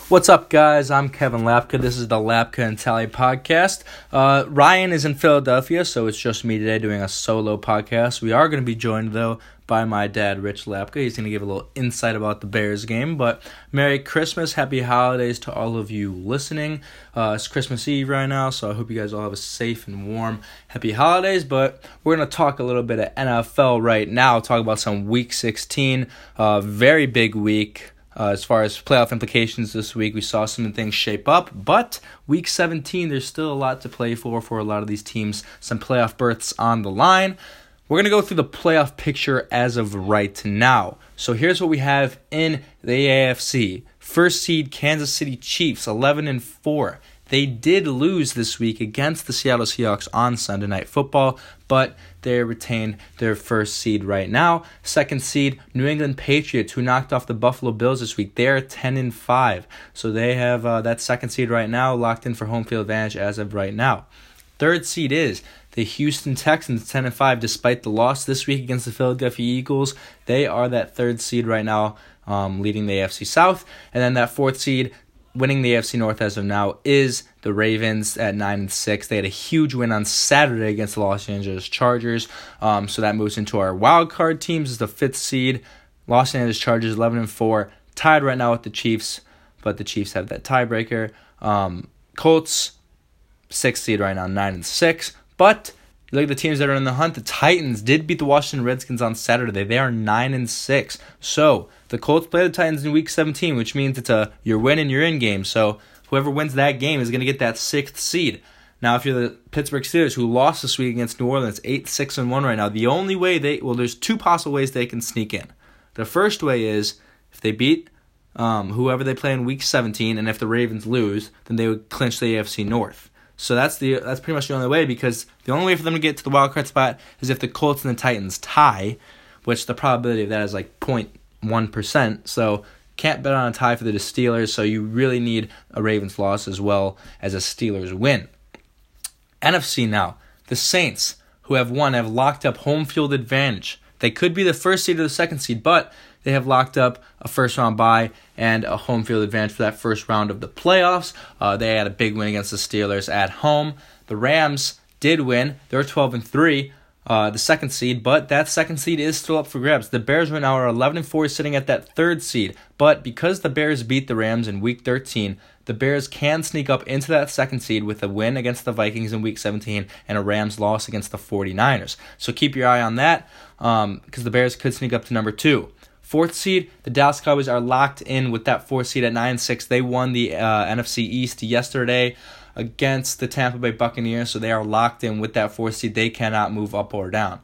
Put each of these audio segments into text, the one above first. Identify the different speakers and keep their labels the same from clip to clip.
Speaker 1: What's up, guys? I'm Kevin Lapka. This is the Lapka and Tally podcast. Ryan is in Philadelphia, so it's just me today doing a solo podcast. We are going to be joined, though, by my dad, Rich Lapka. He's going to give a little insight about the Bears game. But Merry Christmas, Happy Holidays to all of you listening. It's Christmas Eve right now, so I hope you guys all have a safe and warm Happy Holidays. But we're going to talk a little bit of NFL right now, talk about some Week 16, very big week. As far as playoff implications this week, we saw some things shape up, but Week 17, there's still a lot to play for a lot of these teams, some playoff berths on the line. We're going to go through the playoff picture as of right now. So here's what we have in the AFC. First seed Kansas City Chiefs, 11-4. They did lose this week against the Seattle Seahawks on Sunday Night Football, but they retain their first seed right now. Second seed, New England Patriots, who knocked off the Buffalo Bills this week. They're 10-5, so they have that second seed right now locked in for home field advantage as of right now. Third seed is the Houston Texans, 10-5, despite the loss this week against the Philadelphia Eagles. They are that third seed right now, leading the AFC South. And then that fourth seed, winning the AFC North as of now, is the Ravens at 9-6. They had a huge win on Saturday against the Los Angeles Chargers. So that moves into our wild card teams as the fifth seed. Los Angeles Chargers 11-4, tied right now with the Chiefs, but the Chiefs have that tiebreaker. Colts, sixth seed right now, 9-6. But you look at the teams that are in the hunt. The Titans did beat the Washington Redskins on Saturday. They are 9-6. So the Colts play the Titans in Week 17, which means it's a you're winning, you're in game. So whoever wins that game is going to get that sixth seed. Now, if you're the Pittsburgh Steelers, who lost this week against New Orleans, 8-6-1 right now, the only way there's two possible ways they can sneak in. The first way is if they beat whoever they play in Week 17, and if the Ravens lose, then they would clinch the AFC North. So that's pretty much the only way, because the only way for them to get to the wild card spot is if the Colts and the Titans tie, which the probability of that is like 0.1%. So can't bet on a tie for the Steelers, so you really need a Ravens loss as well as a Steelers win. NFC now. The Saints, who have locked up home field advantage. They could be the first seed or the second seed, but they have locked up a first-round bye and a home field advantage for that first round of the playoffs. They had a big win against the Steelers at home. The Rams did win. They're 12-3, the second seed, but that second seed is still up for grabs. The Bears right now are 11-4, sitting at that third seed. But because the Bears beat the Rams in Week 13, the Bears can sneak up into that second seed with a win against the Vikings in Week 17 and a Rams loss against the 49ers. So keep your eye on that, because the Bears could sneak up to number 2. Fourth seed, the Dallas Cowboys are locked in with that fourth seed at 9-6. They won the NFC East yesterday against the Tampa Bay Buccaneers, so they are locked in with that fourth seed. They cannot move up or down.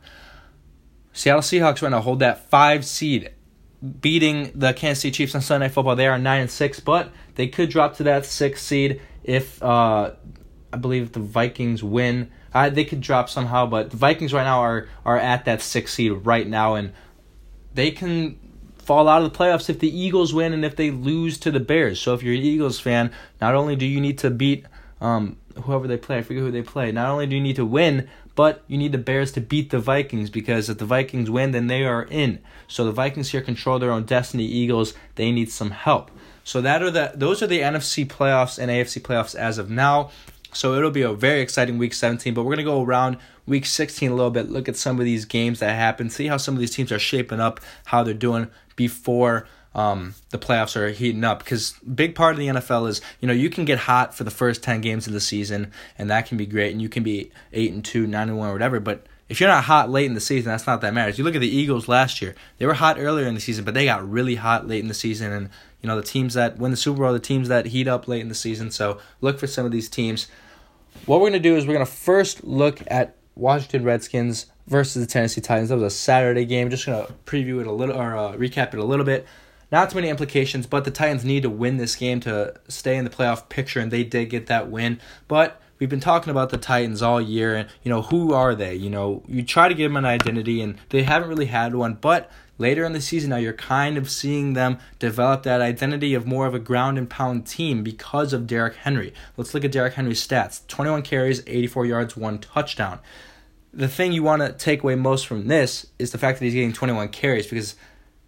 Speaker 1: Seattle Seahawks right now hold that 5 seed, beating the Kansas City Chiefs on Sunday Night Football. They are 9-6, but they could drop to that 6th seed if I believe the Vikings win. They could drop somehow, but the Vikings right now are at that 6th seed right now, and they can fall out of the playoffs if the Eagles win and if they lose to the Bears. So if you're an Eagles fan, not only do you need to beat whoever they play, I forget who they play, not only do you need to win, but you need the Bears to beat the Vikings, because if the Vikings win, then they are in. So the Vikings here control their own destiny. Eagles, they need some help. So those are the NFC playoffs and AFC playoffs as of now. So it'll be a very exciting Week 17, but we're going to go around Week 16 a little bit, look at some of these games that happened, see how some of these teams are shaping up, how they're doing before the playoffs are heating up. Because big part of the NFL is, you can get hot for the first 10 games of the season, and that can be great, and you can be 8-2, 9-1, or whatever, but if you're not hot late in the season, that's not that matters. You look at the Eagles last year. They were hot earlier in the season, but they got really hot late in the season, and the teams that win the Super Bowl are the teams that heat up late in the season, so look for some of these teams. What we're going to do is we're going to first look at Washington Redskins versus the Tennessee Titans. That was a Saturday game. Just going to preview it a little, or recap it a little bit. Not too many implications, but the Titans need to win this game to stay in the playoff picture, and they did get that win. But we've been talking about the Titans all year, and, who are they? You try to give them an identity, and they haven't really had one, but later in the season now, you're kind of seeing them develop that identity of more of a ground and pound team because of Derrick Henry. Let's look at Derrick Henry's stats. 21 carries, 84 yards, 1 touchdown. The thing you want to take away most from this is the fact that he's getting 21 carries, because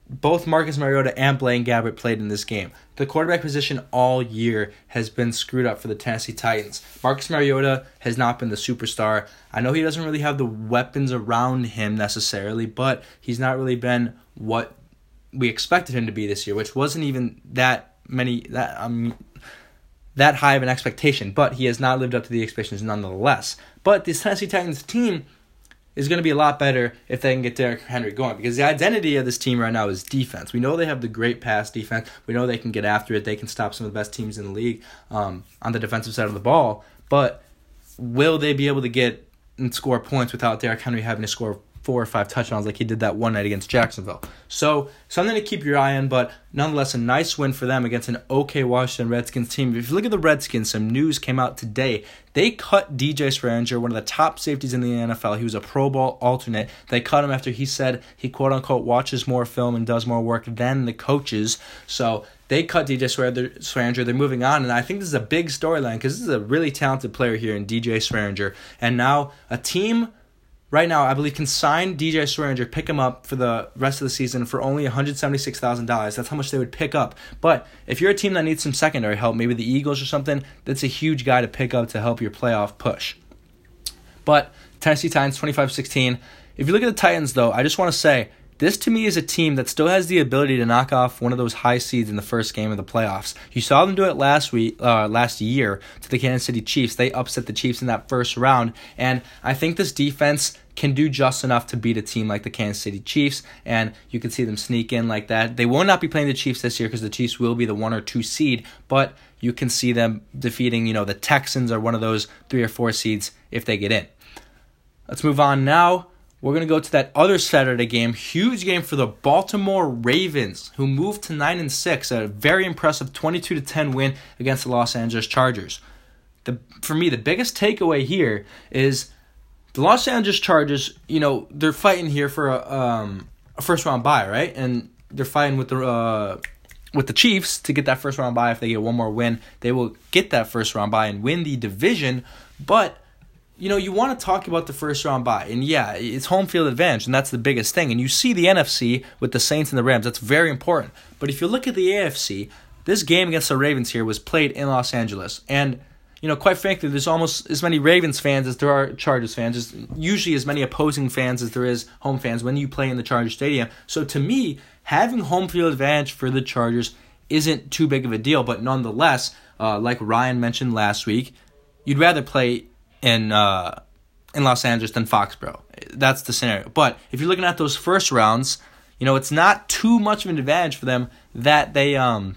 Speaker 1: both Marcus Mariota and Blaine Gabbert played in this game. The quarterback position all year has been screwed up for the Tennessee Titans. Marcus Mariota has not been the superstar. I know he doesn't really have the weapons around him necessarily, but he's not really been what we expected him to be this year, which wasn't even that high of an expectation. But he has not lived up to the expectations nonetheless. But this Tennessee Titans team is going to be a lot better if they can get Derrick Henry going, because the identity of this team right now is defense. We know they have the great pass defense. We know they can get after it. They can stop some of the best teams in the league on the defensive side of the ball. But will they be able to get and score points without Derrick Henry having to score 4 or 5 touchdowns like he did that one night against Jacksonville? So something to keep your eye on, but nonetheless a nice win for them against an okay Washington Redskins team. If you look at the Redskins, some news came out today. They cut DJ Swearinger, one of the top safeties in the NFL. He was a Pro Bowl alternate. They cut him after he said he quote-unquote watches more film and does more work than the coaches. So they cut DJ Swearinger. They're moving on, and I think this is a big storyline because this is a really talented player here in DJ Swearinger. And now a team right now, I believe, can sign DJ Swearinger, pick him up for the rest of the season for only $176,000. That's how much they would pick up. But if you're a team that needs some secondary help, maybe the Eagles or something, that's a huge guy to pick up to help your playoff push. But Tennessee Titans, 25-16. If you look at the Titans, though, I just want to say, this to me is a team that still has the ability to knock off one of those high seeds in the first game of the playoffs. You saw them do it last year to the Kansas City Chiefs. They upset the Chiefs in that first round, and I think this defense can do just enough to beat a team like the Kansas City Chiefs, and you can see them sneak in like that. They will not be playing the Chiefs this year because the Chiefs will be the 1 or 2 seed, but you can see them defeating, the Texans or one of those 3 or 4 seeds if they get in. Let's move on now. We're going to go to that other Saturday game. Huge game for the Baltimore Ravens, who moved to 9-6, a very impressive 22-10 win against the Los Angeles Chargers. For me, the biggest takeaway here is the Los Angeles Chargers, they're fighting here for a first-round bye, right? And they're fighting with the Chiefs to get that first-round bye. If they get one more win, they will get that first-round bye and win the division. But you want to talk about the first-round bye. And, yeah, it's home field advantage, and that's the biggest thing. And you see the NFC with the Saints and the Rams. That's very important. But if you look at the AFC, this game against the Ravens here was played in Los Angeles. And, quite frankly, there's almost as many Ravens fans as there are Chargers fans. There's usually as many opposing fans as there is home fans when you play in the Chargers Stadium. So, to me, having home field advantage for the Chargers isn't too big of a deal. But nonetheless, like Ryan mentioned last week, you'd rather play in Los Angeles than Foxborough. That's the scenario. But if you're looking at those first rounds, it's not too much of an advantage for them that they are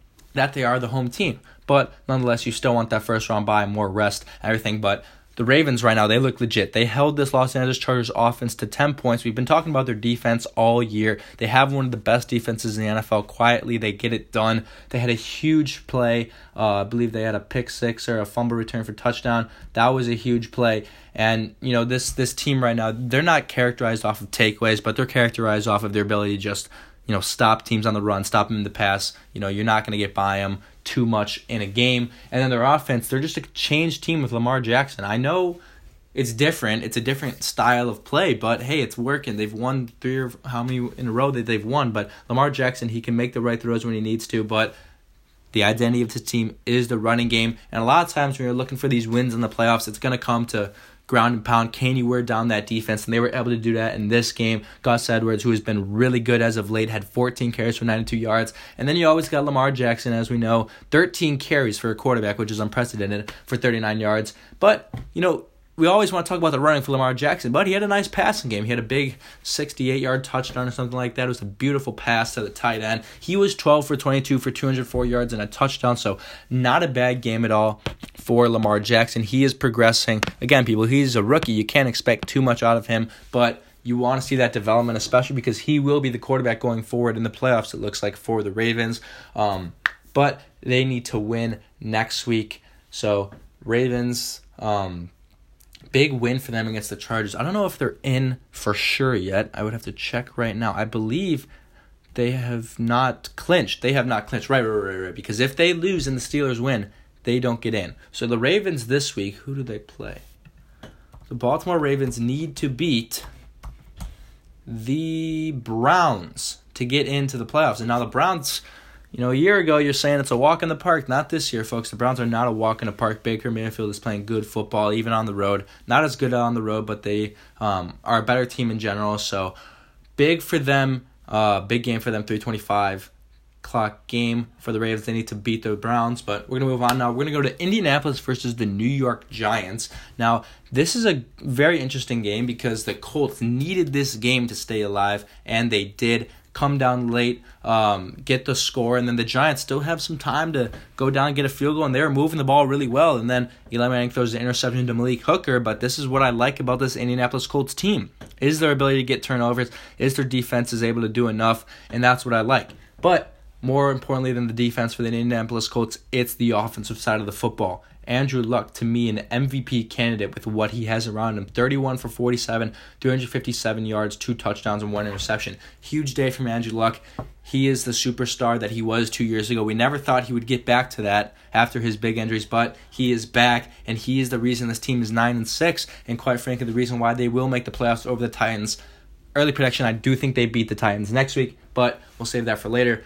Speaker 1: the home team. But nonetheless, you still want that first round bye, more rest, everything. But the Ravens right now, they look legit. They held this Los Angeles Chargers offense to 10 points. We've been talking about their defense all year. They have one of the best defenses in the NFL. Quietly, they get it done. They had a huge play. I believe they had a pick six or a fumble return for touchdown. That was a huge play. And, this team right now, they're not characterized off of takeaways, but they're characterized off of their ability to just, stop teams on the run, stop them in the pass. You're not going to get by them too much in a game. And then their offense, they're just a changed team with Lamar Jackson. I know it's different. It's a different style of play, but hey, it's working. They've won 3 or how many in a row that they've won, but Lamar Jackson, he can make the right throws when he needs to, but the identity of this team is the running game. And a lot of times when you're looking for these wins in the playoffs, it's going to come to ground and pound. Can you wear down that defense? And they were able to do that in this game. Gus Edwards, who has been really good as of late, had 14 carries for 92 yards. And then you always got Lamar Jackson, as we know, 13 carries for a quarterback, which is unprecedented, for 39 yards. But, we always want to talk about the running for Lamar Jackson, but he had a nice passing game. He had a big 68-yard touchdown or something like that. It was a beautiful pass to the tight end. He was 12 for 22 for 204 yards and a touchdown, so not a bad game at all for Lamar Jackson. He is progressing. Again, people, he's a rookie. You can't expect too much out of him, but you want to see that development, especially because he will be the quarterback going forward in the playoffs, it looks like, for the Ravens. But they need to win next week. So, Ravens... big win for them against the Chargers. I don't know if they're in for sure yet. I would have to check right now. I believe they have not clinched. Right. Because if they lose and the Steelers win, they don't get in. So the Ravens this week, who do they play? The Baltimore Ravens need to beat the Browns to get into the playoffs. And now the Browns, a year ago you're saying it's a walk in the park. Not this year, folks. The Browns are not a walk in the park. Baker Mayfield is playing good football, even on the road. Not as good on the road, but they are a better team in general. So big for them, big game for them, 3:25 o'clock game for the Ravens. They need to beat the Browns, but we're going to move on now. We're going to go to Indianapolis versus the New York Giants. Now, this is a very interesting game because the Colts needed this game to stay alive, and they did come down late, get the score, and then the Giants still have some time to go down and get a field goal, and they were moving the ball really well, and then Eli Manning throws the interception to Malik Hooker, but this is what I like about this Indianapolis Colts team, is their ability to get turnovers, is their defense is able to do enough, and that's what I like. But more importantly than the defense for the Indianapolis Colts, it's the offensive side of the football. Andrew Luck, to me, an MVP candidate with what he has around him. 31 for 47, 357 yards, 2 touchdowns, and 1 interception. Huge day from Andrew Luck. He is the superstar that he was 2 years ago. We never thought he would get back to that after his big injuries, but he is back, and he is the reason this team is 9-6, and quite frankly, the reason why they will make the playoffs over the Titans. Early prediction, I do think they beat the Titans next week, but we'll save that for later.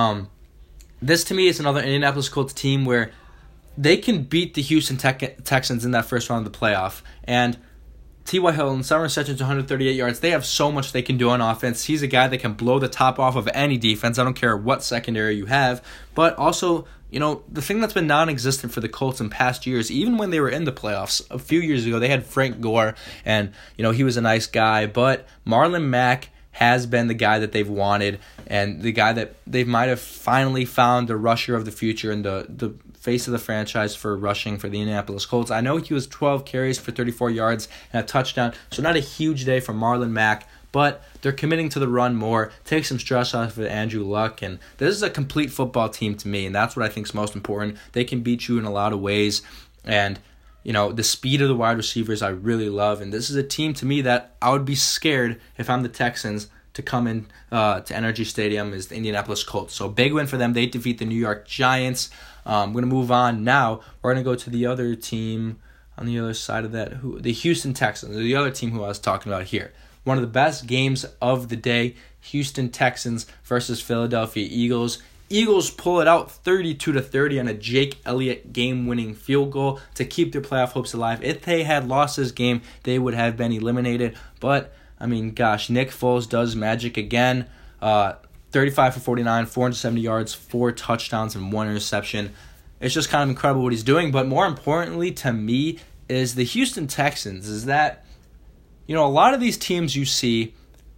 Speaker 1: This, to me, is another Indianapolis Colts team where they can beat the Houston Texans in that first round of the playoff. And T.Y. Hilton, 7 receptions, 138 yards. They have so much they can do on offense. He's a guy that can blow the top off of any defense. I don't care what secondary you have. But also, the thing that's been non-existent for the Colts in past years, even when they were in the playoffs a few years ago, they had Frank Gore, and, he was a nice guy. But Marlon Mack has been the guy that they've wanted, and the guy that they might have finally found the rusher of the future and the face of the franchise for rushing for the Indianapolis Colts. I know he was 12 carries for 34 yards and a touchdown, so not a huge day for Marlon Mack, but they're committing to the run more, take some stress off of Andrew Luck, and this is a complete football team to me, and that's what I think is most important. They can beat you in a lot of ways, and the speed of the wide receivers I really love, and this is a team to me that I would be scared if I'm the Texans to come in to Energy Stadium is the Indianapolis Colts. So big win for them. They defeat the New York Giants. I'm going to move on now. We're going to go to the other team on the other side of that, the Houston Texans, the other team who I was talking about here. One of the best games of the day, Houston Texans versus Philadelphia Eagles. Eagles pull it out 32-30 on a Jake Elliott game-winning field goal to keep their playoff hopes alive. If they had lost this game, they would have been eliminated. But, Nick Foles does magic again. 35 for 49, 470 yards, 4 touchdowns, and 1 interception. It's just kind of incredible what he's doing. But more importantly to me is the Houston Texans. Is that, a lot of these teams you see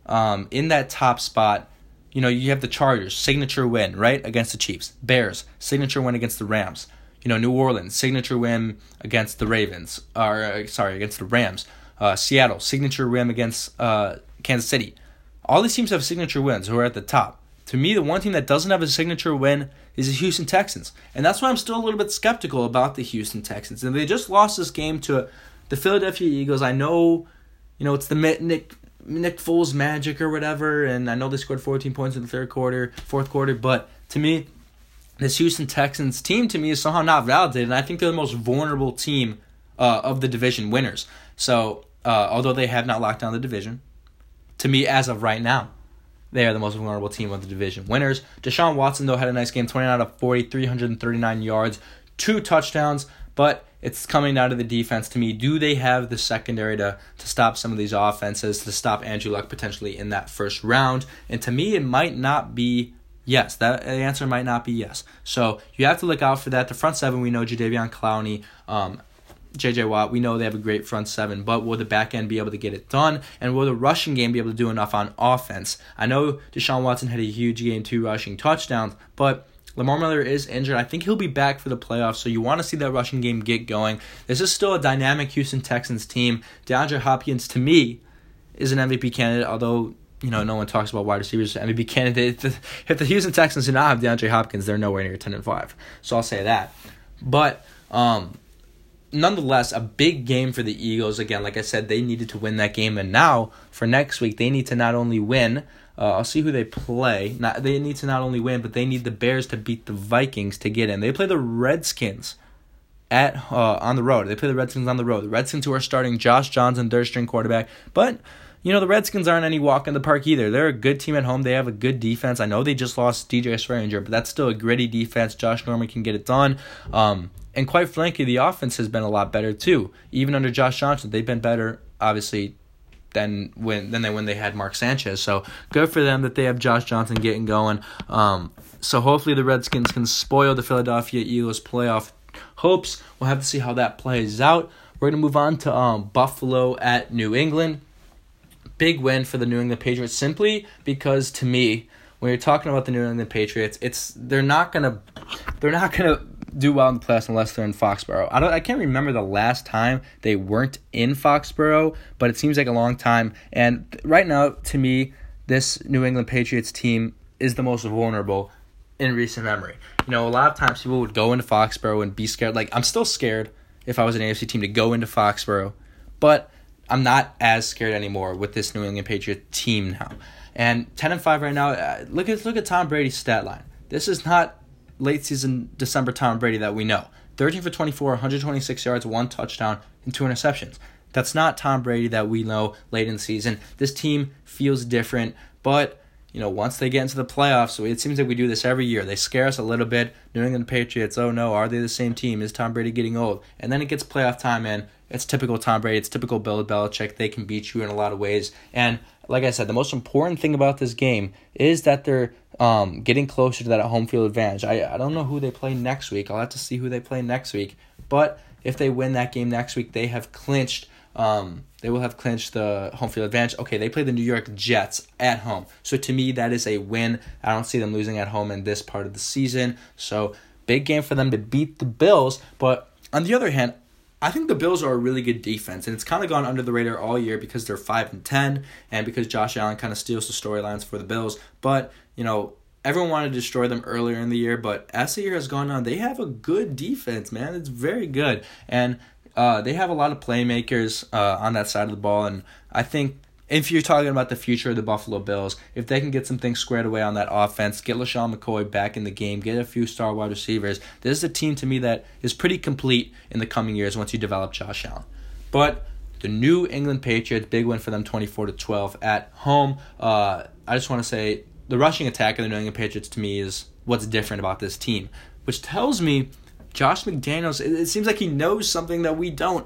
Speaker 1: in that top spot, you have the Chargers, signature win, right, against the Chiefs. Bears, signature win against the Rams. New Orleans, signature win against the Ravens. Against the Rams. Seattle, signature win against Kansas City. All these teams have signature wins who are at the top. To me, the one team that doesn't have a signature win is the Houston Texans. And that's why I'm still a little bit skeptical about the Houston Texans. And they just lost this game to the Philadelphia Eagles. I know, it's the Nick Foles magic or whatever, and I know they scored 14 points in the fourth quarter, but to me, this Houston Texans team to me is somehow not validated, and I think they're the most vulnerable team of the division winners. So, although they have not locked down the division, to me, as of right now, they are the most vulnerable team of the division winners. Deshaun Watson, though, had a nice game, 29 out of 40, 339 yards, 2 touchdowns, but it's coming down to the defense to me. Do they have the secondary to stop some of these offenses, to stop Andrew Luck potentially in that first round? And to me, it might not be yes. The answer might not be yes. So you have to look out for that. The front seven, we know Jadeveon Clowney, J.J. Watt, we know they have a great front seven, but will the back end be able to get it done? And will the rushing game be able to do enough on offense? I know Deshaun Watson had a huge game, 2 rushing touchdowns, but Lamar Miller is injured. I think he'll be back for the playoffs, so you want to see that rushing game get going. This is still a dynamic Houston Texans team. DeAndre Hopkins, to me, is an MVP candidate, although no one talks about wide receivers as MVP candidate. If the Houston Texans do not have DeAndre Hopkins, they're nowhere near 10-5. So I'll say that. But nonetheless, a big game for the Eagles. Again, like I said, they needed to win that game. And now, for next week, they need to not only win, I'll see who they play. They need to not only win, but they need the Bears to beat the Vikings to get in. They play the Redskins on the road. They play the Redskins on the road. The Redskins who are starting Josh Johnson, third-string quarterback. But the Redskins aren't any walk in the park either. They're a good team at home. They have a good defense. I know they just lost DJ Swearinger, but that's still a gritty defense. Josh Norman can get it done. And quite frankly, the offense has been a lot better too. Even under Josh Johnson, they've been better, obviously, than when they had Mark Sanchez. So good for them that they have Josh Johnson getting going. So hopefully the Redskins can spoil the Philadelphia Eagles playoff hopes. We'll have to see how that plays out. We're going to move on to Buffalo at New England. Big win for the New England Patriots simply because, to me, when you're talking about the New England Patriots, they're not gonna do well in the playoffs unless they're in Foxborough. I can't remember the last time they weren't in Foxborough, but it seems like a long time. And right now, to me, this New England Patriots team is the most vulnerable in recent memory. A lot of times people would go into Foxborough and be scared. Like, I'm still scared if I was an AFC team to go into Foxborough, but I'm not as scared anymore with this New England Patriots team now. And 10-5 right now. Look at Tom Brady's stat line. This is not late season December Tom Brady that we know. 13 for 24, 126 yards, 1 touchdown, and 2 interceptions. That's not Tom Brady that we know late in the season. This team feels different, but once they get into the playoffs, it seems like we do this every year. They scare us a little bit. New England Patriots, oh no, are they the same team? Is Tom Brady getting old? And then it gets playoff time, and it's typical Tom Brady. It's typical Bill Belichick. They can beat you in a lot of ways. And like I said, the most important thing about this game is that they're getting closer to that home field advantage. I don't know who they play next week. I'll have to see who they play next week. But if they win that game next week, they have clinched. They will have clinched the home field advantage. Okay, they play the New York Jets at home. So to me, that is a win. I don't see them losing at home in this part of the season. So big game for them to beat the Bills. But on the other hand, I think the Bills are a really good defense, and it's kind of gone under the radar all year because they're 5-10, and because Josh Allen kind of steals the storylines for the Bills. But everyone wanted to destroy them earlier in the year, but as the year has gone on, they have a good defense, man. It's very good, and they have a lot of playmakers on that side of the ball, and I think if you're talking about the future of the Buffalo Bills, if they can get some things squared away on that offense, get LaShawn McCoy back in the game, get a few star wide receivers, this is a team to me that is pretty complete in the coming years once you develop Josh Allen. But the New England Patriots, big win for them, 24-12 at home. I just want to say the rushing attack of the New England Patriots to me is what's different about this team, which tells me Josh McDaniels, it seems like he knows something that we don't.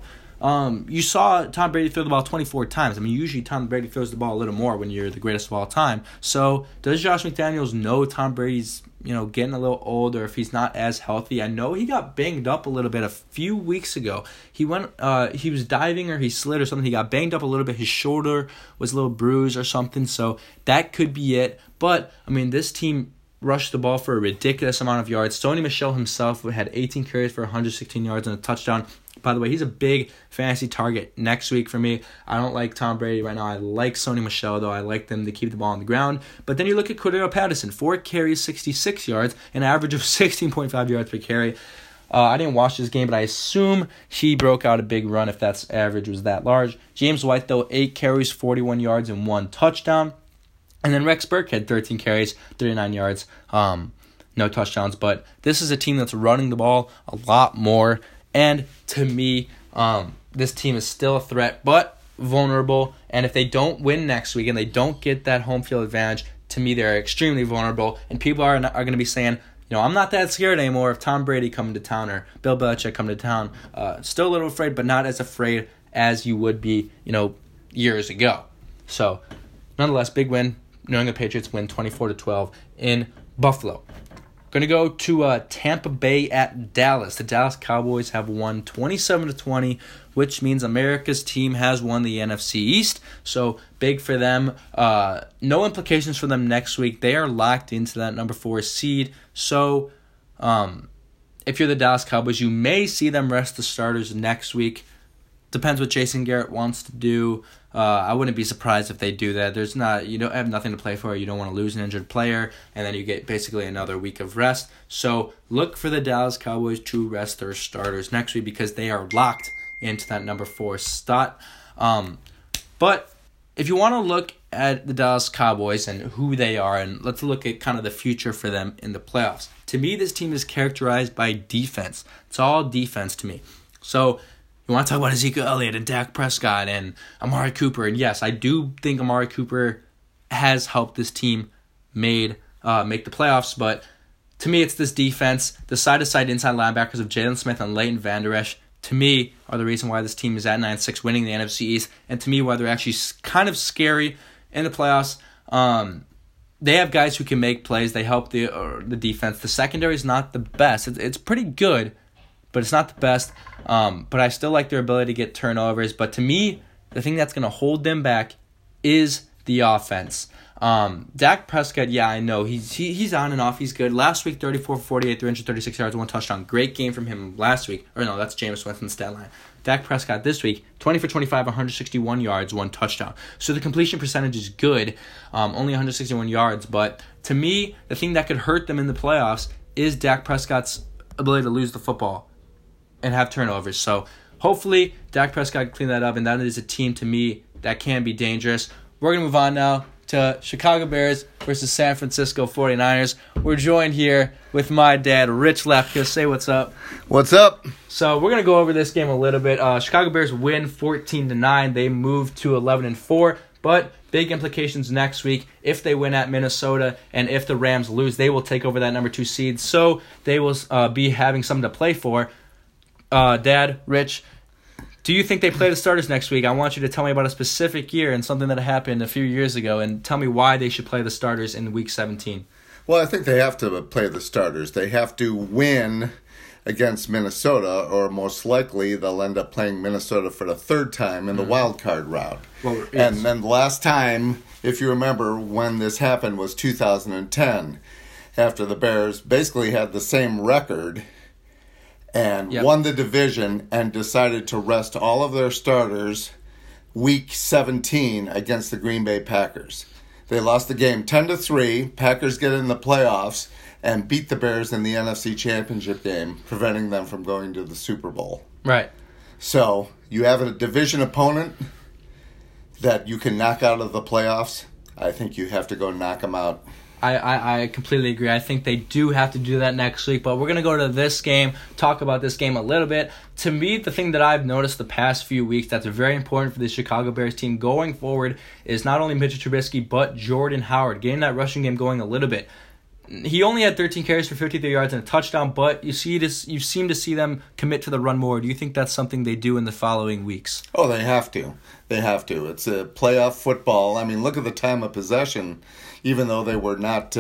Speaker 1: You saw Tom Brady throw the ball 24 times. I mean, usually Tom Brady throws the ball a little more when you're the greatest of all time. So does Josh McDaniels know Tom Brady's, getting a little old, or if he's not as healthy? I know he got banged up a little bit a few weeks ago. He was diving or he slid or something. He got banged up a little bit. His shoulder was a little bruised or something. So that could be it. But, this team rushed the ball for a ridiculous amount of yards. Sony Michel himself had 18 carries for 116 yards and a touchdown. By the way, he's a big fantasy target next week for me. I don't like Tom Brady right now. I like Sony Michel, though. I like them to keep the ball on the ground. But then you look at Cordero Patterson, 4 carries, 66 yards, an average of 16.5 yards per carry. I didn't watch this game, but I assume he broke out a big run if that average was that large. James White, though, 8 carries, 41 yards, and 1 touchdown. And then Rex Burkhead, 13 carries, 39 yards, no touchdowns. But this is a team that's running the ball a lot more. And to me, this team is still a threat, but vulnerable. And if they don't win next week and they don't get that home field advantage, to me, they're extremely vulnerable. And people are going to be saying, I'm not that scared anymore of Tom Brady coming to town or Bill Belichick coming to town. Still a little afraid, but not as afraid as you would be, years ago. So, nonetheless, big win. New England Patriots win 24-12 in Buffalo. Going to go to Tampa Bay at Dallas. The Dallas Cowboys have won 27-20, which means America's team has won the NFC East. So big for them. No implications for them next week. They are locked into that number 4 seed. So if you're the Dallas Cowboys, you may see them rest the starters next week. Depends what Jason Garrett wants to do. I wouldn't be surprised if they do that. You don't have nothing to play for. You don't want to lose an injured player, and then you get basically another week of rest. So look for the Dallas Cowboys to rest their starters next week because they are locked into that number 4 spot. But if you want to look at the Dallas Cowboys and who they are, and let's look at kind of the future for them in the playoffs. To me, this team is characterized by defense. It's all defense to me. So you You want to talk about Ezekiel Elliott and Dak Prescott and Amari Cooper. And yes, I do think Amari Cooper has helped this team make the playoffs. But to me, it's this defense. The side-to-side inside linebackers of Jalen Smith and Leighton Vander Esch, to me, are the reason why this team is at 9-6 winning the NFC East. And to me, why they're actually kind of scary in the playoffs. They have guys who can make plays. They help the defense. The secondary is not the best. It's pretty good, but it's not the best. But I still like their ability to get turnovers. But to me, the thing that's going to hold them back is the offense. Dak Prescott, yeah, I know. He's on and off. He's good. Last week, 34 for 48, 336 yards, 1 touchdown. Great game from him last week. Or no, that's Jameis Winston's stat line. Dak Prescott this week, 20 for 25, 161 yards, 1 touchdown. So the completion percentage is good, only 161 yards. But to me, the thing that could hurt them in the playoffs is Dak Prescott's ability to lose the football and have turnovers. So hopefully Dak Prescott can clean that up, and that is a team to me that can be dangerous. We're going to move on now to Chicago Bears versus San Francisco 49ers. We're joined here with my dad, Rich Lapka. Say what's up.
Speaker 2: What's up?
Speaker 1: So we're going to go over this game a little bit. Chicago Bears win 14-9. They move to 11-4, but big implications next week. If they win at Minnesota and if the Rams lose, they will take over that number 2 seed. So they will be having something to play for. Dad, Rich, do you think they play the starters next week? I want you to tell me about a specific year and something that happened a few years ago, and tell me why they should play the starters in Week 17.
Speaker 2: Well, I think they have to play the starters. They have to win against Minnesota, or most likely they'll end up playing Minnesota for the third time in the wild card round.
Speaker 1: Well, yes.
Speaker 2: And then the last time, if you remember, when this happened was 2010, after the Bears basically had the same record and won the division and decided to rest all of their starters Week 17 against the Green Bay Packers. They lost the game 10-3. Packers get in the playoffs and beat the Bears in the NFC Championship game, preventing them from going to the Super Bowl.
Speaker 1: Right.
Speaker 2: So you have a division opponent that you can knock out of the playoffs. I think you have to go knock them out.
Speaker 1: I completely agree. I think they do have to do that next week, but we're going to go to this game, talk about this game a little bit. To me, the thing that I've noticed the past few weeks that's very important for the Chicago Bears team going forward is not only Mitchell Trubisky, but Jordan Howard, getting that rushing game going a little bit. He only had 13 carries for 53 yards and a touchdown, but you seem to see them commit to the run more. Do you think that's something they do in the following weeks?
Speaker 2: Oh, they have to. They have to. It's a playoff football. I mean, look at the time of possession. Even though they were not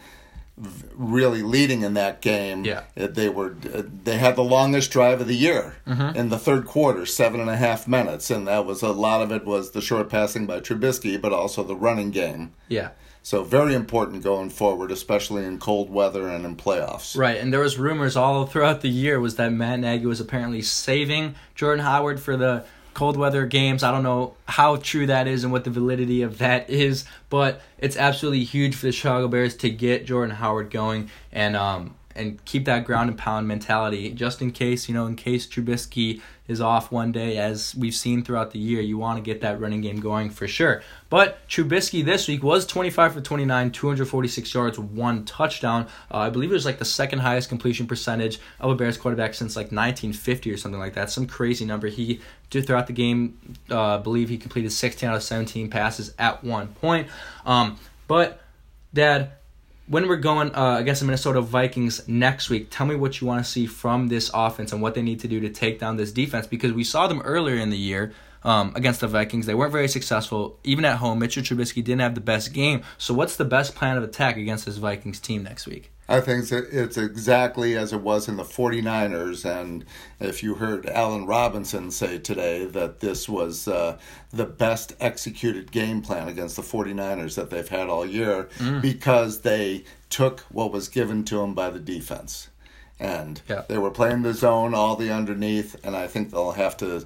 Speaker 2: really leading in that game, they had the longest drive of the year in the third quarter, 7.5 minutes, and that was a lot of it was the short passing by Trubisky, but also the running game.
Speaker 1: Yeah.
Speaker 2: So very important going forward, especially in cold weather and in playoffs.
Speaker 1: Right, and there was rumors all throughout the year was that Matt Nagy was apparently saving Jordan Howard for the cold weather games. I don't know how true that is and what the validity of that is, but it's absolutely huge for the Chicago Bears to get Jordan Howard going and keep that ground and pound mentality just in case, in case Trubisky is off one day, as we've seen throughout the year. You want to get that running game going for sure. But Trubisky this week was 25 for 29, 246 yards, 1 touchdown. I believe it was like the second highest completion percentage of a Bears quarterback since like 1950 or something like that. Some crazy number. He did throughout the game, I believe he completed 16 out of 17 passes at one point. But, Dad, when we're going against the Minnesota Vikings next week, tell me what you want to see from this offense and what they need to do to take down this defense, because we saw them earlier in the year against the Vikings. They weren't very successful. Even at home, Mitchell Trubisky didn't have the best game. So what's the best plan of attack against this Vikings team next week?
Speaker 2: I think it's exactly as it was in the 49ers, and if you heard Allen Robinson say today that this was the best executed game plan against the 49ers that they've had all year because they took what was given to them by the defense. And they were playing the zone, all the underneath, and I think they'll have to,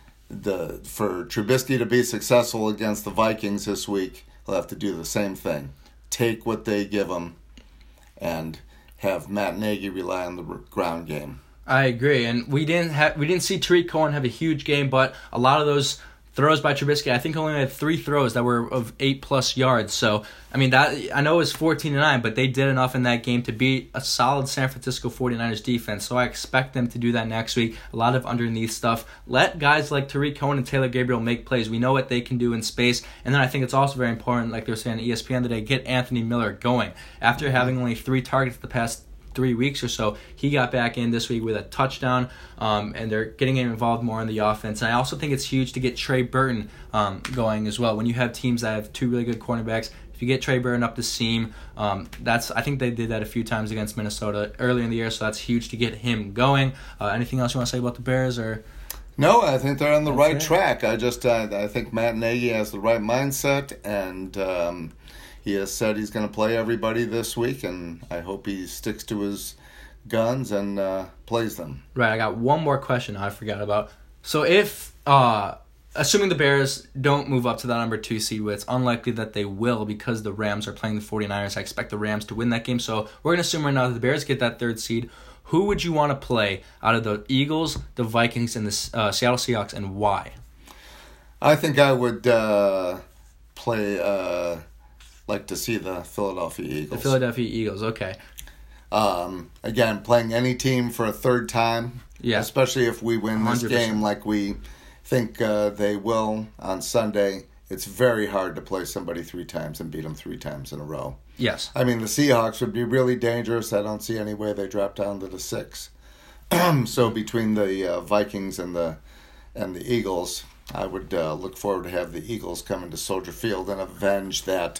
Speaker 2: for Trubisky to be successful against the Vikings this week, they'll have to do the same thing. Take what they give them and have Matt Nagy rely on the ground game.
Speaker 1: I agree, and we didn't see Tariq Cohen have a huge game, but a lot of those throws by Trubisky, I think only had 3 throws that were of 8+ yards. So, I mean, that I know it was 14-9, but they did enough in that game to beat a solid San Francisco 49ers defense. So I expect them to do that next week. A lot of underneath stuff. Let guys like Tariq Cohen and Taylor Gabriel make plays. We know what they can do in space. And then I think it's also very important, like they were saying on ESPN today, get Anthony Miller going. After having only 3 targets the past 3 weeks or so, he got back in this week with a touchdown, and they're getting him involved more in the offense. And I also think it's huge to get Trey Burton going as well. When you have teams that have 2 really good cornerbacks, if you get Trey Burton up the seam, I think they did that a few times against Minnesota earlier in the year, so that's huge to get him going. Anything else you want to say about the Bears? Or
Speaker 2: no, I think they're on the right track. I think Matt Nagy has the right mindset, and he has said he's going to play everybody this week, and I hope he sticks to his guns and plays them.
Speaker 1: Right, I got one more question I forgot about. So if, assuming the Bears don't move up to that number 2 seed, it's unlikely that they will because the Rams are playing the 49ers. I expect the Rams to win that game. So we're going to assume right now that the Bears get that 3rd seed. Who would you want to play out of the Eagles, the Vikings, and the Seattle Seahawks, and why?
Speaker 2: I think I would play... like to see the Philadelphia Eagles.
Speaker 1: The Philadelphia Eagles, okay.
Speaker 2: Again, playing any team for a 3rd time, especially if we win this 100%. Game like we think they will on Sunday, it's very hard to play somebody 3 times and beat them 3 times in a row.
Speaker 1: Yes.
Speaker 2: I mean, the Seahawks would be really dangerous. I don't see any way they drop down to the 6. So between the Vikings and the Eagles, I would look forward to have the Eagles come into Soldier Field and avenge that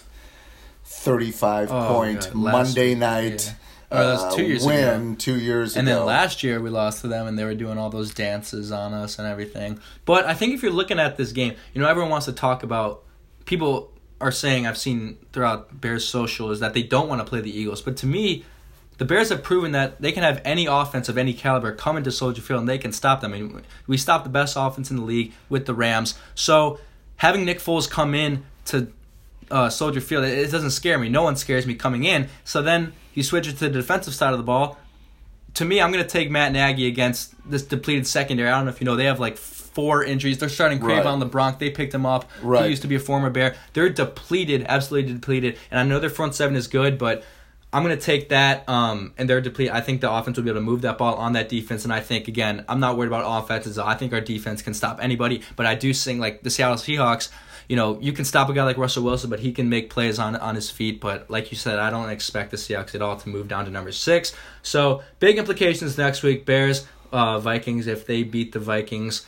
Speaker 2: 35-point Monday night
Speaker 1: that was 2 years
Speaker 2: win
Speaker 1: ago.
Speaker 2: 2 years ago.
Speaker 1: And then last year we lost to them, and they were doing all those dances on us and everything. But I think if you're looking at this game, everyone wants to talk about, people are saying, I've seen throughout Bears social, is that they don't want to play the Eagles. But to me, the Bears have proven that they can have any offense of any caliber come into Soldier Field and they can stop them. I mean, we stopped the best offense in the league with the Rams. So having Nick Foles come in to Soldier Field, it doesn't scare me. No one scares me coming in. So then you switch it to the defensive side of the ball. To me, I'm going to take Matt Nagy against this depleted secondary. I don't know if you know, they have like 4 injuries. They're starting Cravon LeBronc. They picked him up. Right. He used to be a former Bear. They're depleted, absolutely depleted. And I know their front 7 is good, but I'm going to take that, and they're depleted. I think the offense will be able to move that ball on that defense, and I think, again, I'm not worried about offenses. I think our defense can stop anybody, but I do think, like the Seattle Seahawks, you can stop a guy like Russell Wilson, but he can make plays on his feet. But like you said, I don't expect the Seahawks at all to move down to number 6. So big implications next week. Bears, Vikings. If they beat the Vikings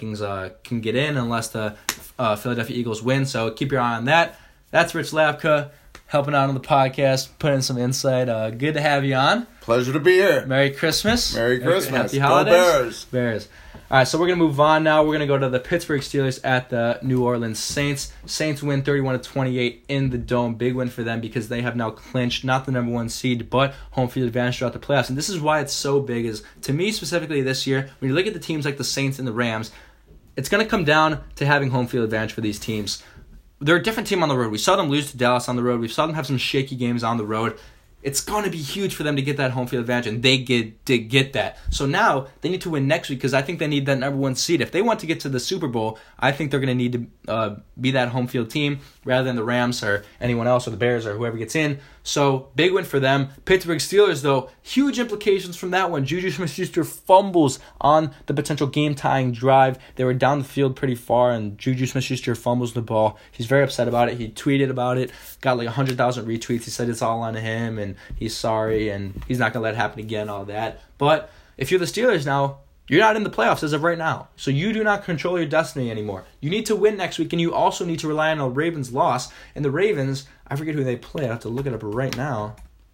Speaker 1: can get in unless the Philadelphia Eagles win. So keep your eye on that. That's Rich Lapka helping out on the podcast, putting some insight. Good to have you on.
Speaker 2: Pleasure to be here.
Speaker 1: Merry Christmas.
Speaker 2: Merry Christmas.
Speaker 1: Happy holidays.
Speaker 2: Go Bears.
Speaker 1: Bears. All right, so we're going to move on now. We're going to go to the Pittsburgh Steelers at the New Orleans Saints. Saints win 31-28 in the Dome. Big win for them because they have now clinched not the number 1 seed, but home field advantage throughout the playoffs. And this is why it's so big, is to me specifically this year, when you look at the teams like the Saints and the Rams, it's going to come down to having home field advantage for these teams. They're a different team on the road. We saw them lose to Dallas on the road. We saw them have some shaky games on the road. It's going to be huge for them to get that home field advantage, and they did get that. So now they need to win next week because I think they need that number 1 seed. If they want to get to the Super Bowl, I think they're going to need to be that home field team rather than the Rams or anyone else or the Bears or whoever gets in. So big win for them. Pittsburgh Steelers, though, huge implications from that one. Juju Smith-Schuster fumbles on the potential game-tying drive. They were down the field pretty far, and Juju Smith-Schuster fumbles the ball. He's very upset about it. He tweeted about it, got like 100,000 retweets. He said it's all on him, and he's sorry, and he's not going to let it happen again, all that. But if you're the Steelers now, you're not in the playoffs as of right now. So you do not control your destiny anymore. You need to win next week, and you also need to rely on a Ravens loss. And the Ravens, I forget who they play. I have to look it up right now.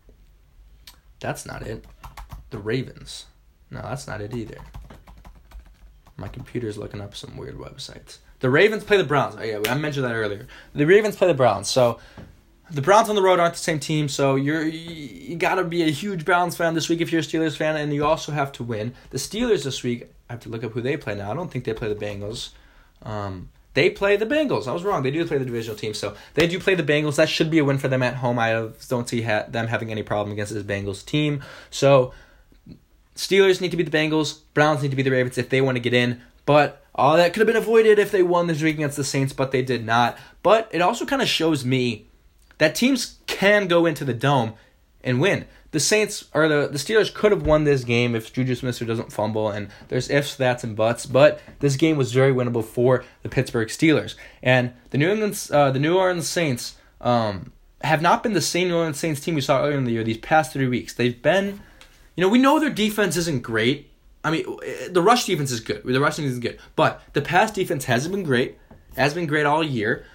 Speaker 1: That's not it. The Ravens. No, that's not it either. My computer's looking up some weird websites. The Ravens play the Browns. Oh, yeah, I mentioned that earlier. The Ravens play the Browns. So the Browns on the road aren't the same team, so you got to be a huge Browns fan this week if you're a Steelers fan, and you also have to win. The Steelers this week, I have to look up who they play now. I don't think they play the Bengals. They play the Bengals. I was wrong. They do play the divisional team, so they do play the Bengals. That should be a win for them at home. I don't see them having any problem against this Bengals team. So Steelers need to beat the Bengals. Browns need to beat the Ravens if they want to get in. But All that could have been avoided if they won this week against the Saints, but they did not. But it also kind of shows me that teams can go into the Dome and win. The Saints or the Steelers could have won this game if Juju Smith doesn't fumble, and there's ifs, that's, and buts. But this game was very winnable for the Pittsburgh Steelers, and the New Orleans Saints have not been the same New Orleans Saints team we saw earlier in the year. These past 3 weeks, they've been, we know their defense isn't great. I mean, the rush defense is good. The rushing is good, but the pass defense hasn't been great. Has been great all year.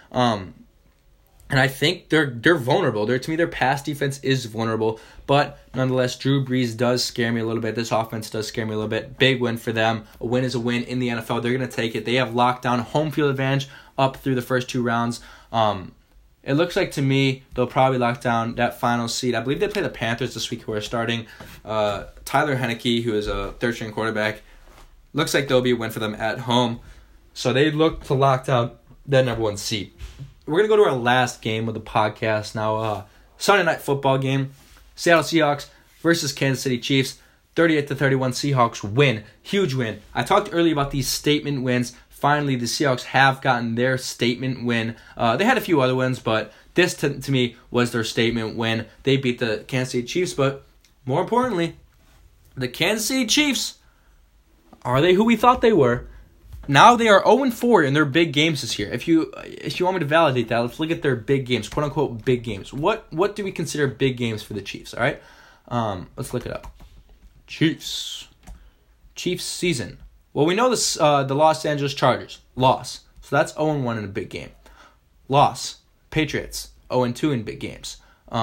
Speaker 1: And I think they're vulnerable. To me, their pass defense is vulnerable. But nonetheless, Drew Brees does scare me a little bit. This offense does scare me a little bit. Big win for them. A win is a win in the NFL. They're going to take it. They have lockdown home field advantage up through the first 2 rounds. It looks like to me they'll probably lock down that final seed. I believe they play the Panthers this week, who are starting Tyler Heineke, who is a third-string quarterback. Looks like there'll be a win for them at home. So they look to lock down that number 1 seed. We're going to go to our last game of the podcast now. Sunday Night Football game. Seattle Seahawks versus Kansas City Chiefs. 38-31 Seahawks win. Huge win. I talked earlier about these statement wins. Finally, the Seahawks have gotten their statement win. They had a few other wins, but this to me was their statement win. They beat the Kansas City Chiefs, but more importantly, the Kansas City Chiefs, are they who we thought they were? Now they are 0-4 in their big games this year. If you want me to validate that, let's look at their big games, quote unquote big games. What do we consider big games for the Chiefs? All right, let's look it up. Chiefs season. Well, we know this. The Los Angeles Chargers loss, so that's 0-1 in a big game. Loss. Patriots 0-2 in big games.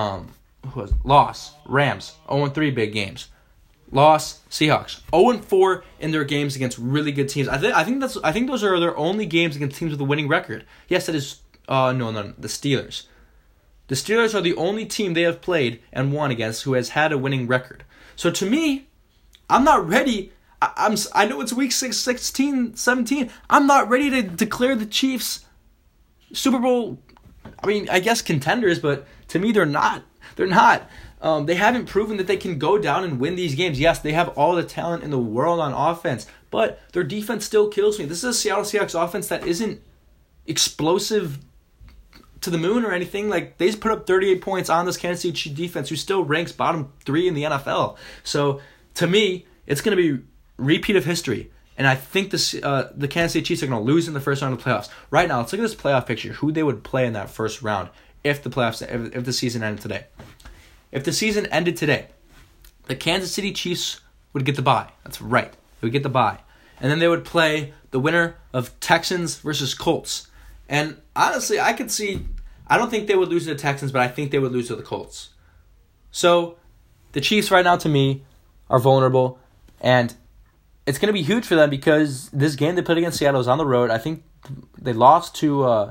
Speaker 1: Loss. Rams 0-3 big games. Loss, Seahawks 0-4 in their games against really good teams. I think those are their only games against teams with a winning record. Yes, it is. No, the Steelers. The Steelers are the only team they have played and won against who has had a winning record. So to me, I'm not ready. I know it's week 16, 17. I'm not ready to declare the Chiefs Super Bowl. I guess contenders, but to me they're not. They're not. They haven't proven that they can go down and win these games. Yes, they have all the talent in the world on offense, but their defense still kills me. This is a Seattle Seahawks offense that isn't explosive to the moon or anything. Like, they just put up 38 points on this Kansas City Chiefs defense, who still ranks bottom 3 in the NFL. So, to me, it's going to be repeat of history. And I think the Kansas City Chiefs are going to lose in the first round of the playoffs. Right now, let's look at this playoff picture, who they would play in that first round if the season ended today. If the season ended today, the Kansas City Chiefs would get the bye. That's right. They would get the bye. And then they would play the winner of Texans versus Colts. And honestly, I don't think they would lose to the Texans, but I think they would lose to the Colts. So, the Chiefs right now, to me, are vulnerable. And it's going to be huge for them because this game they played against Seattle is on the road. I think they lost to,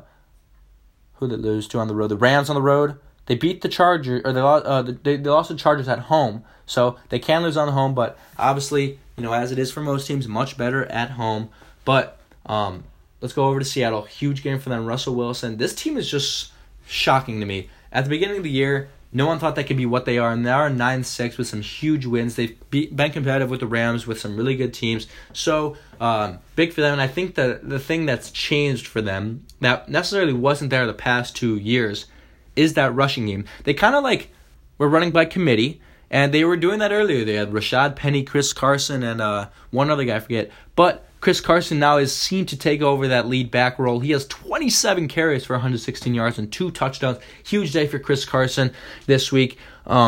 Speaker 1: who did they lose to on the road? The Rams on the road. They beat the Chargers, or they lost the Chargers at home, so they can lose on the home. But obviously, as it is for most teams, much better at home. But let's go over to Seattle. Huge game for them. Russell Wilson. This team is just shocking to me. At the beginning of the year, no one thought they could be what they are, and they are 9-6 with some huge wins. They've been competitive with the Rams with some really good teams. So big for them. And I think the thing that's changed for them that necessarily wasn't there the past 2 years is that rushing game. They kind of were running by committee, and they were doing that earlier. They had Rashad Penny, Chris Carson, and one other guy, I forget. But Chris Carson now is seen to take over that lead back role. He has 27 carries for 116 yards and 2 touchdowns. Huge day for Chris Carson this week.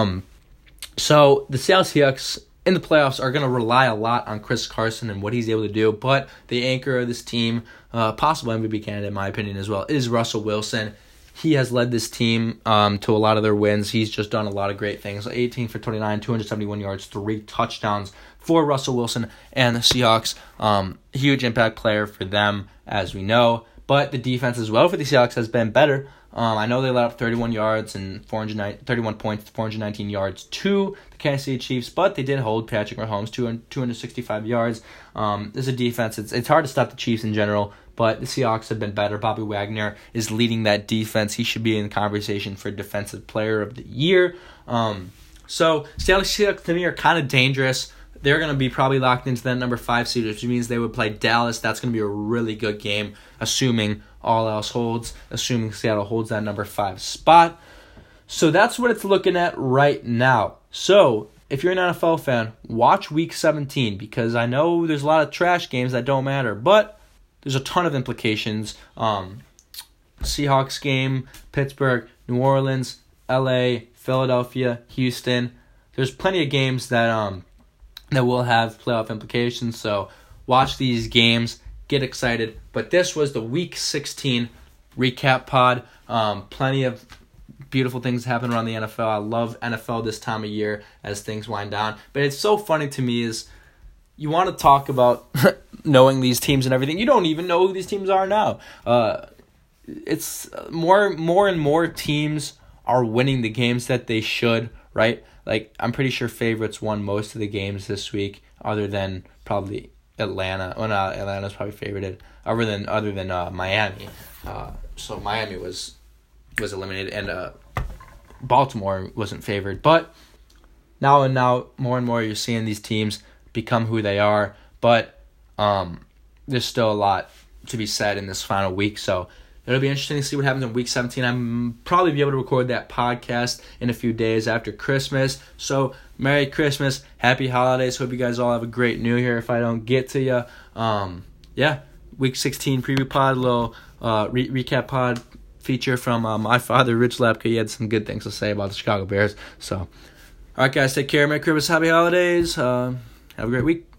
Speaker 1: So the Seattle Seahawks in the playoffs are going to rely a lot on Chris Carson and what he's able to do. But the anchor of this team, possible MVP candidate in my opinion as well, is Russell Wilson. He has led this team to a lot of their wins. He's just done a lot of great things. 18 for 29, 271 yards, 3 touchdowns for Russell Wilson and the Seahawks. Huge impact player for them, as we know. But the defense as well for the Seahawks has been better. I know they let up 31 yards and 31 points, 419 yards to the Kansas City Chiefs, but they did hold Patrick Mahomes 265 yards. As a defense, it's hard to stop the Chiefs in general, but the Seahawks have been better. Bobby Wagner is leading that defense. He should be in the conversation for Defensive Player of the Year. So Seattle Seahawks to me are kind of dangerous. they're going to be probably locked into that number 5 seed, which means they would play Dallas. That's going to be a really good game, assuming all else holds, assuming Seattle holds that number 5 spot. So that's what it's looking at right now. So if you're an NFL fan, watch Week 17, because I know there's a lot of trash games that don't matter, but there's a ton of implications. Seahawks game, Pittsburgh, New Orleans, LA, Philadelphia, Houston. There's plenty of games that will have playoff implications. So watch these games, get excited. But this was the Week 16 recap pod. Plenty of beautiful things happen around the NFL. I love NFL this time of year as things wind down. But it's so funny to me is you want to talk about knowing these teams and everything. You don't even know who these teams are now. It's more and more teams are winning the games that they should, right? Like, I'm pretty sure favorites won most of the games this week, other than probably Atlanta. Well, no, Atlanta's probably favorited, other than Miami. So Miami was eliminated, and Baltimore wasn't favored. But now more and more you're seeing these teams become who they are. But there's still a lot to be said in this final week. So it'll be interesting to see what happens in Week 17. I'm probably be able to record that podcast in a few days after Christmas. So Merry Christmas, Happy Holidays. Hope you guys all have a great New Year. If I don't get to you, Week 16 preview pod, little recap pod feature from my father, Rich Lapka. He had some good things to say about the Chicago Bears. So, all right, guys, take care. Merry Christmas, Happy Holidays. Have a great week.